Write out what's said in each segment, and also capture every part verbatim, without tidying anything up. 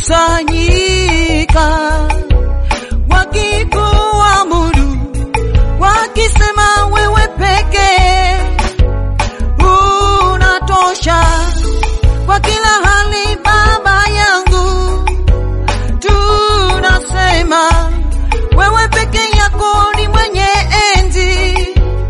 wamekusanyika wakikuabudu, wakisema wewe pekee unatosha kwa kila hali. Baba yangu, tunasema wewe pekee yako ni mwenye enzi,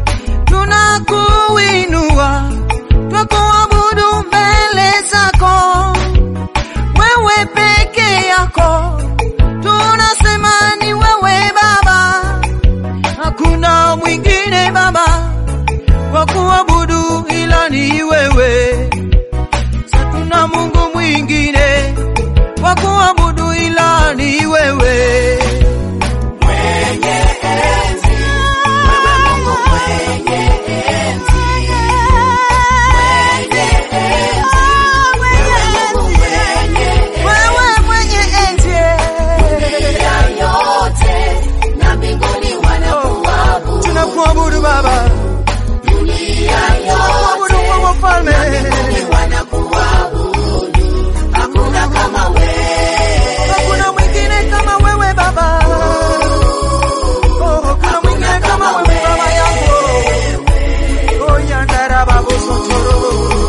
tunakuinua, twakuabudu mbele zako. Wewe pekee yako tunasema ni wewe Baba, hakuna mwingine Baba wa kuabudu ila ni wewe. Hatuna Mungu mwingine wa kuabudu ila ni wewe. Mwenye enzi, wewe Mungu mwenye enzi. Mwenye enzi, wewe Mungu mwenye enzi. Wewe mwenye enzi. Dunia yote na mbinguni wanakuabudu. Tunakuabudu Baba. Dunia Tunakuabudu yote kwa wafalme. na mbinguni wanakuabudu. Hakuna kama wewe. Hakuna mwingine kama wewe Baba. Oh, hakuna mwingine kama wewe Baba yangu. Oh, yandara babu sotoro.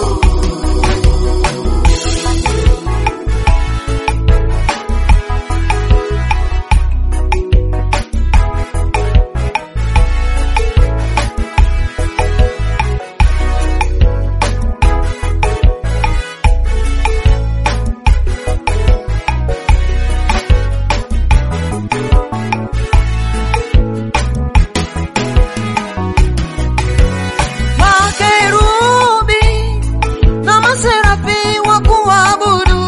Makerubi na maserafi wa kuabudu,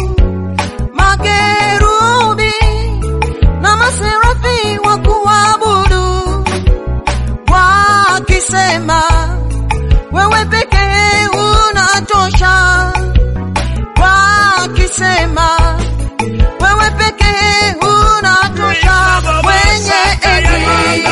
makerubi na maserafi wa kuabudu, wakisema wewe pekee unatosha, wakisema wewe pekee unatosha, mwenye enzi.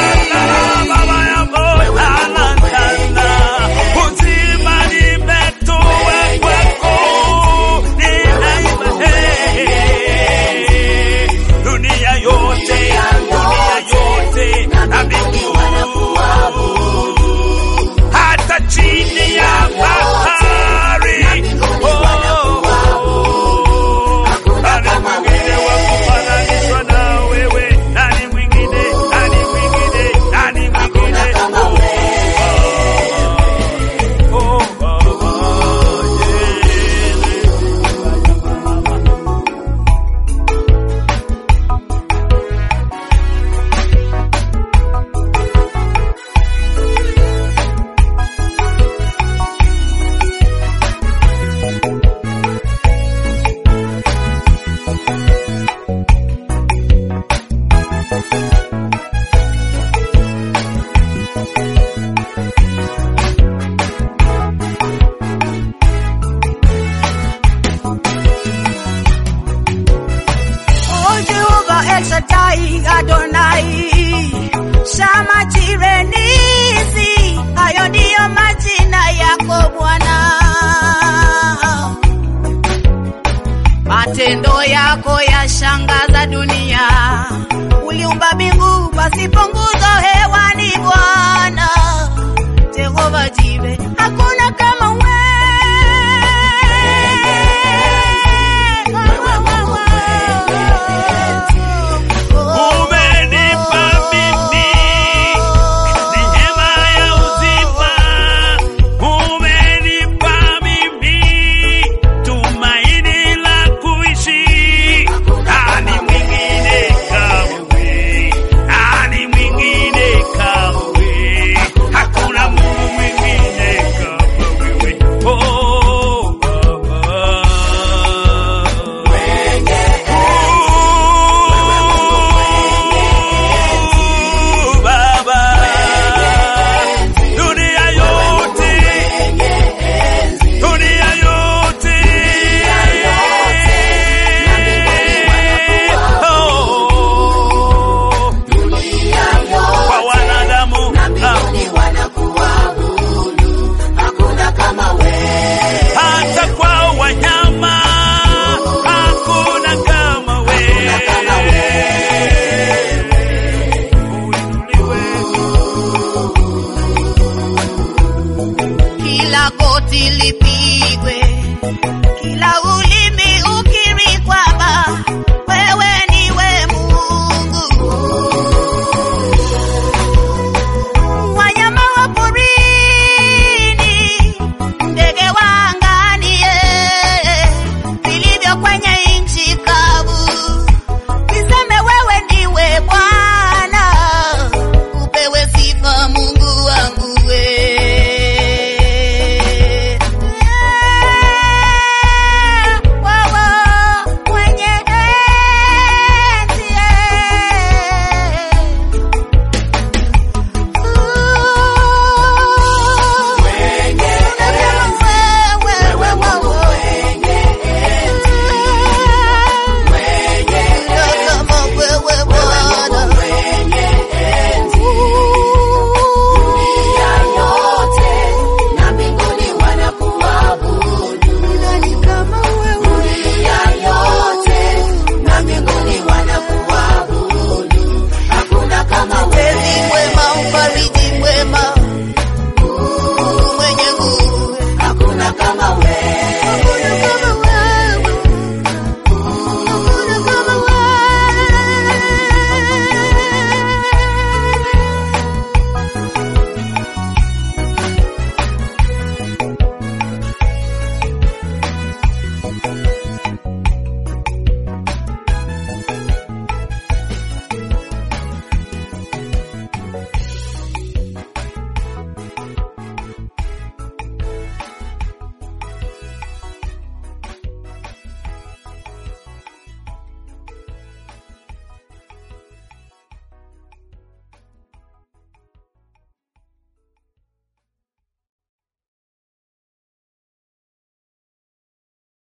Oh Jehovah El Shaddai Adonai, Shama Jireh Nisi, hayo ndiyo majina yako Bwana. Matendo yako yashangaza dunia, uliumba mbingu pasipo nguzo hewani Bwana. Jehovah Jireh, hakuna kama wewe.